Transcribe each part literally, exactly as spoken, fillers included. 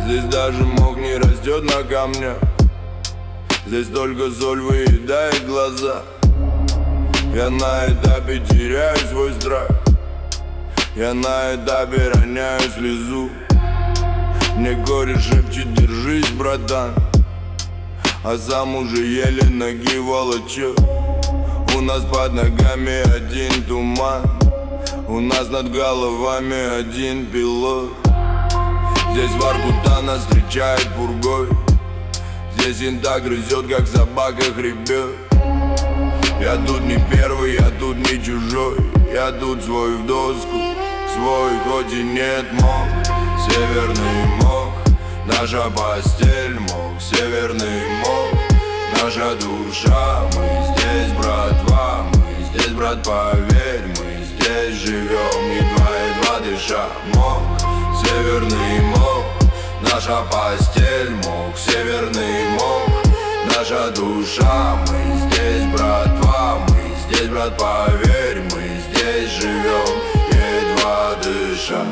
Здесь даже мох не растет на камнях. Здесь только соль выедает глаза. Я на этапе теряю свой страх. Я на этапе роняю слезу. Мне горе шепчет: держись, братан. А сам уже еле ноги волочу. У нас под ногами один туман. У нас над головами один пилот. Здесь Воркута нас встречает пургой. Здесь инта грызет, как собака хребет. Я тут не первый, я тут не чужой. Я тут свой в доску, свой, хоть и нет мох. Северный мох, наша постель мох. Северный мох, наша душа. Мы здесь, братва, мы здесь, брат, поверь. Мы здесь живем, едва-едва дыша. Мох, северный мох, наша постель мох. Северный мох, наша душа. Мы здесь, братва, мы здесь, брат, поверь. Мы здесь живем, едва дыша.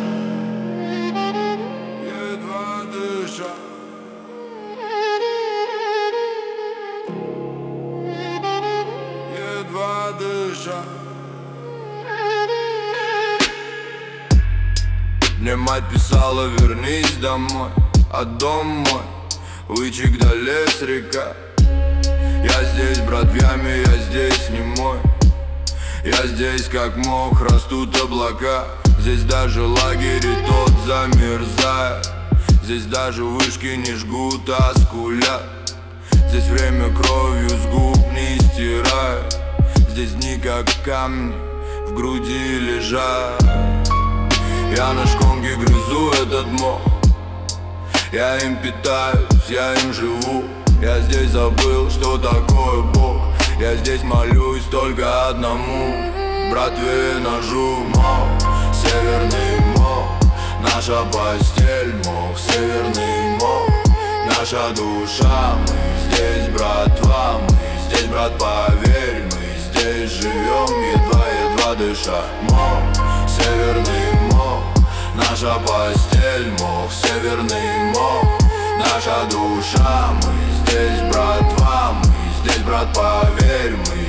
Едва дыша. Едва дыша. Мне мать писала: вернись домой. А дом мой вычек до лес река. Я здесь, брат, в яме, я здесь не мой. Я здесь как мох, растут облака. Здесь даже лагерь и тот замерзает. Здесь даже вышки не жгут, а скулят. Здесь время кровью с губ не стирает. Здесь дни как камни в груди лежат. Я на шконке грызу этот мох. Я им питаюсь, я им живу. Я здесь забыл, что такое Бог. Я здесь молюсь только одному: братве ножу. Мох, северный мох, наша постель мох. Северный мох, наша душа. Мы здесь, братва, мы здесь, брат, поверь. Мы здесь живем, едва-едва дыша. Мох, северный мох, наша постель мох. Северный мох, наша душа. Мы здесь, братва, мы здесь, брат, поверь. Мы